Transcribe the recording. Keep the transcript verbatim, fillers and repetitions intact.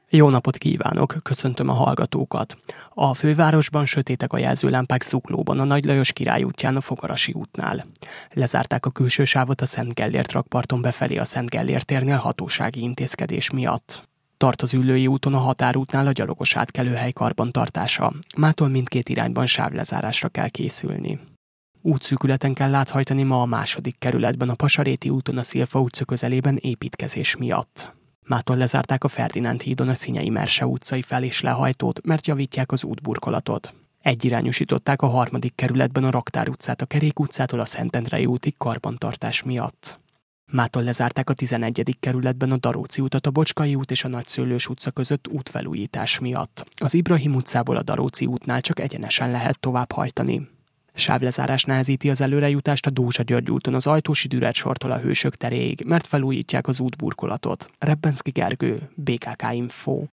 Jó napot kívánok, köszöntöm a hallgatókat. A fővárosban sötétek a jelzőlámpák Zuglóban, a Nagy Lajos Király útján, a Fogarasi útnál. Lezárták a külső sávot a Szent Gellért rakparton befelé a Szent Gellért térnél hatósági intézkedés miatt. Tart az Üllői úton a határútnál a gyalogos átkelőhely karbantartása. Mától mindkét irányban sávlezárásra kell készülni. Útszűkületen kell áthajtani ma a második kerületben a Pasaréti úton a Szilfa utca közelében építkezés miatt. Mától lezárták a Ferdinánd hídon a Szinyei Merse utcai fel- és lehajtót, mert javítják az útburkolatot. Egyirányosították a harmadik kerületben a Raktár utcát a Kerék utcától a Szentendrei útig karbantartás miatt. Mától lezárták a tizenegyedik kerületben a Daróci utat a Bocskai út és a Nagyszőlős utca között útfelújítás miatt. Az Ibrahim utcából a Daróci útnál csak egyenesen lehet tovább hajtani. Sávlezárás nehezíti az előrejutást a Dózsa-György úton az Ajtósi Dürer sortól a Hősök teréig, mert felújítják az útburkolatot. Rebbenszky Gergő, bé ká ká Info.